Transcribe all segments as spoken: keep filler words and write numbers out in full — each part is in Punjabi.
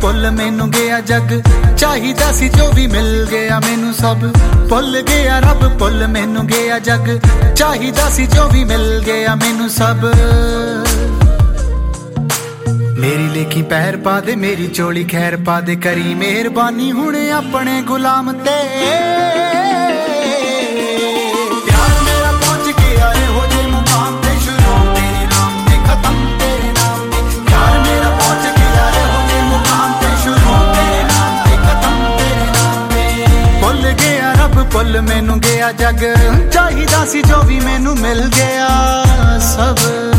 ਭੁੱਲ ਮੈਨੂੰ ਗਿਆ ਜੱਗ ਚਾਹੀਦਾ ਸੀ ਜੋ ਵੀ ਮਿਲ ਗਿਆ ਮੈਨੂੰ ਸਭ ਭੁੱਲ ਗਿਆ ਰੱਬ ਭੁੱਲ ਮੈਨੂੰ ਗਿਆ ਜੱਗ ਚਾਹੀਦਾ ਸੀ ਜੋ ਵੀ ਮਿਲ ਗਿਆ ਮੈਨੂੰ ਸਭ ਮੇਰੀ ਲੇਖੀ ਪੈਰ ਪਾ ਦੇ ਮੇਰੀ ਚੋਲੀ ਖੈਰ ਪਾ ਦੇ ਕਰੀ ਮਿਹਰਬਾਨੀ ਹੁਣ ਆਪਣੇ ਗੁਲਾਮ ਤੇ ਭੁੱਲ ਮੈਨੂੰ ਗਿਆ ਜੱਗ ਚਾਹੀਦਾ ਸੀ ਜੋ ਵੀ ਮੈਨੂੰ ਮਿਲ ਗਿਆ ਸਭ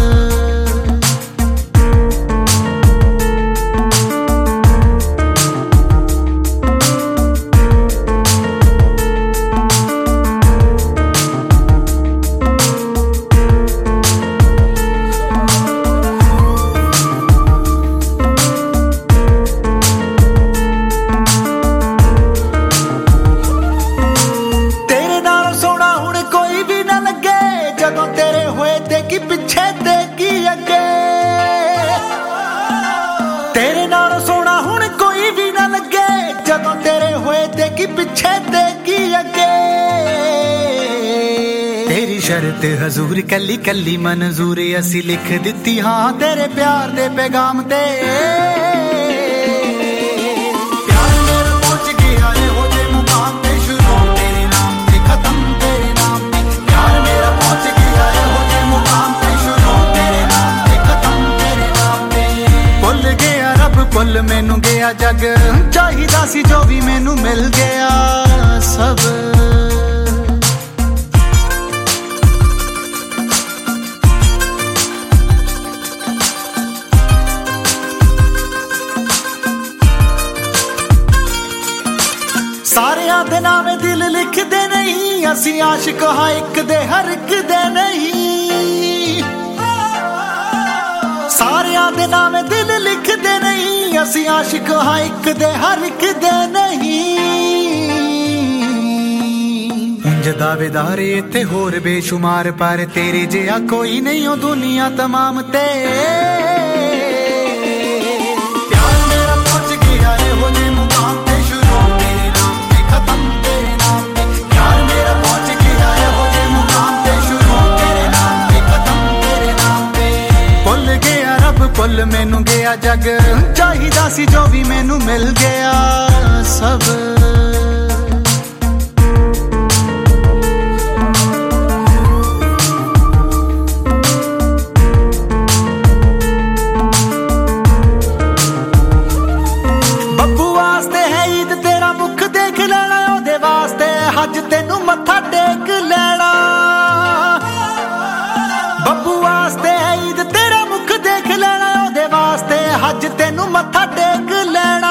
ਪਿੱਛੇ ਤੇ ਕੀ ਅੱਗੇ ਤੇਰੇ ਨਾਲ ਸੋਹਣਾ ਹੁਣ ਕੋਈ ਵੀ ਨਾ ਲੱਗੇ ਜਦੋਂ ਤੇਰੇ ਹੋਏ ਤੇ ਕੀ ਪਿੱਛੇ ਤੇ ਕੀ ਅੱਗੇ ਤੇਰੀ ਸ਼ਰਤ ਹਜ਼ੂਰ ਕੱਲੀ ਕੱਲੀ ਮਨਜ਼ੂਰ ਅਸੀਂ ਲਿਖ ਦਿੱਤੀ ਹਾਂ ਤੇਰੇ ਪਿਆਰ ਦੇ ਪੈਗਾਮ ਤੇ ਭੁੱਲ ਮੈਨੂੰ ਗਿਆ ਜੱਗ ਚਾਹੀਦਾ ਸੀ ਜੋ ਵੀ ਮੈਨੂੰ ਮਿਲ ਗਿਆ ਸਭ ਸਾਰਿਆਂ ਦੇ ਨਾਵੇਂ ਦਿਲ ਲਿਖਦੇ ਨਹੀਂ ਅਸੀਂ ਆਸ਼ਿਕ ਹਾਂ ਇੱਕ ਦੇ ਹਰ ਇੱਕ ਦੇ ਨਹੀਂ ਸਾਰਿਆਂ ਦੇ ਨਾਵੇਂ ਦਿਲ ਲਿਖਦੇ ਨਹੀਂ ਅਸੀਂ ਆਸ਼ਿਕ ਹਾਂ ਇੱਕ ਦੇ ਹਰ ਇੱਕ ਦੇ ਨਹੀਂ ਇੰਜ ਦਾਵੇਦਾਰੇ ਇੱਥੇ ਹੋਰ ਬੇਸ਼ੁਮਾਰ ਪਰ ਤੇਰੇ ਜਿਹਾ ਕੋਈ ਨਹੀਂ ਉਹ ਦੁਨੀਆ ਤਮਾਮ ਤੇ ਭੁੱਲ ਮੈਨੂੰ ਗਿਆ ਜੱਗ ਚਾਹੀਦਾ ਸੀ ਜੋ ਵੀ ਮੈਨੂੰ ਮਿਲ ਗਿਆ ਸਭ ਬੱਬੂ ਵਾਸਤੇ ਹੈ ਈਦ ਤੇਰਾ ਮੁਖ ਦੇਖ ਲੈਣਾ ਉਹਦੇ ਵਾਸਤੇ ਹੱਜ ਤੈਨੂੰ ਮੱਥਾ ਟੇਕ ਲੈਣਾ ਬੱਬੂ ਵਾਸਤੇ ਹੈ ਈਦ ਤੇਰਾ ਮੁਖ ਦੇਖ ਲੈਣਾ ਉਹਦੇ ਵਾਸਤੇ ਹੱਜ ਤੈਨੂੰ ਮੱਥਾ ਟੇਕ ਲੈਣਾ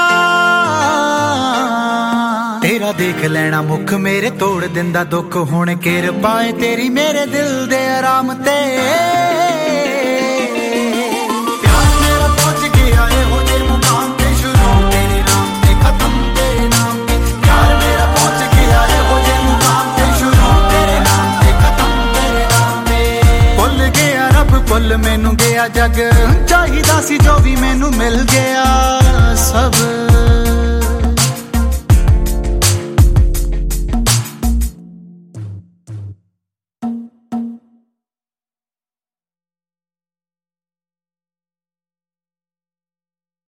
ਤੇਰਾ ਦੇਖ ਲੈਣਾ ਮੁਖ ਮੇਰੇ ਤੋੜ ਦਿੰਦਾ ਦੁੱਖ ਹੁਣ ਕਿਰਪਾ ਏ ਤੇਰੀ ਮੇਰੇ ਦਿਲ ਦੇ ਆਰਾਮ ਤੇ ਭੁੱਲ ਮੈਨੂੰ ਗਿਆ ਜੱਗ ਚਾਹੀਦਾ ਸੀ ਜੋ ਵੀ ਮੈਨੂੰ ਮਿਲ ਗਿਆ ਸਭ